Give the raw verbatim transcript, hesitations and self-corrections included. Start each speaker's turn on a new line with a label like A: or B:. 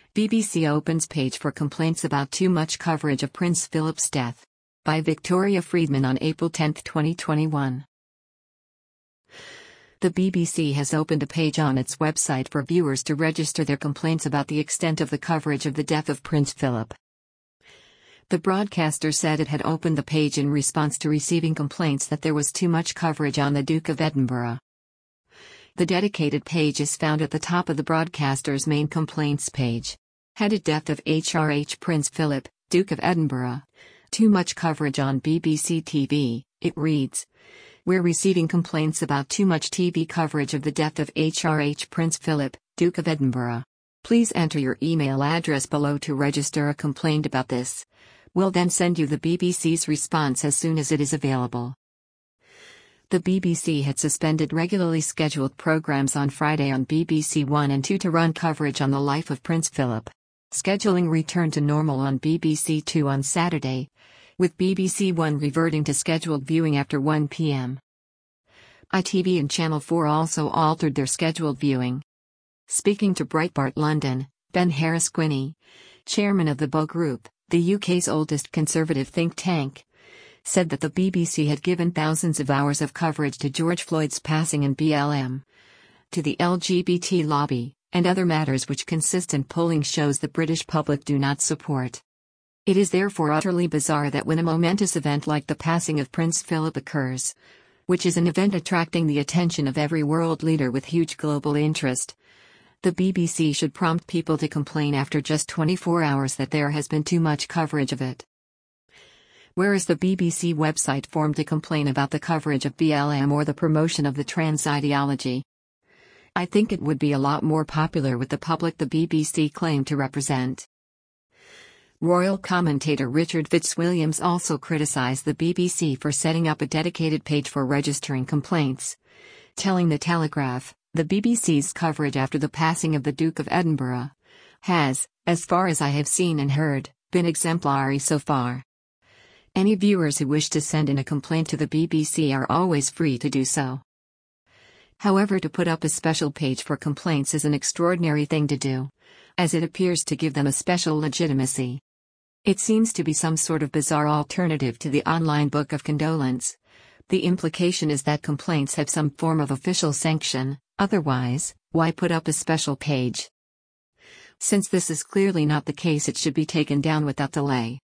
A: B B C opens page for complaints about too much coverage of Prince Philip's death. By Victoria Friedman on April tenth, twenty twenty-one. The B B C has opened a page on its website for viewers to register their complaints about the extent of the coverage of the death of Prince Philip. The broadcaster said it had opened the page in response to receiving complaints that there was too much coverage on the Duke of Edinburgh. The dedicated page is found at the top of the broadcaster's main complaints page. Headed Death of H R H Prince Philip, Duke of Edinburgh. Too much coverage on B B C T V, it reads. We're receiving complaints about too much T V coverage of the death of H R H Prince Philip, Duke of Edinburgh. Please enter your email address below to register a complaint about this. We'll then send you the B B C's response as soon as it is available. The B B C had suspended regularly scheduled programs on Friday on B B C One and Two to run coverage on the life of Prince Philip. Scheduling returned to normal on B B C Two on Saturday, with B B C One reverting to scheduled viewing after one p m I T V and Channel four also altered their scheduled viewing. Speaking to Breitbart London, Ben Harris-Quinney, chairman of the B O Group, the U K's oldest conservative think tank, said that the B B C had given thousands of hours of coverage to George Floyd's passing and B L M, to the L G B T lobby, and other matters which consistent polling shows the British public do not support. It is therefore utterly bizarre that when a momentous event like the passing of Prince Philip occurs, which is an event attracting the attention of every world leader with huge global interest, the B B C should prompt people to complain after just twenty-four hours that there has been too much coverage of it. Where is the B B C website formed to complain about the coverage of B L M or the promotion of the trans ideology? I think it would be a lot more popular with the public the B B C claimed to represent. Royal commentator Richard Fitzwilliams also criticized the B B C for setting up a dedicated page for registering complaints, telling The Telegraph, the B B C's coverage after the passing of the Duke of Edinburgh has, as far as I have seen and heard, been exemplary so far. Any viewers who wish to send in a complaint to the B B C are always free to do so. However, to put up a special page for complaints is an extraordinary thing to do, as it appears to give them a special legitimacy. It seems to be some sort of bizarre alternative to the online book of condolence. The implication is that complaints have some form of official sanction, otherwise, why put up a special page? Since this is clearly not the case, it should be taken down without delay.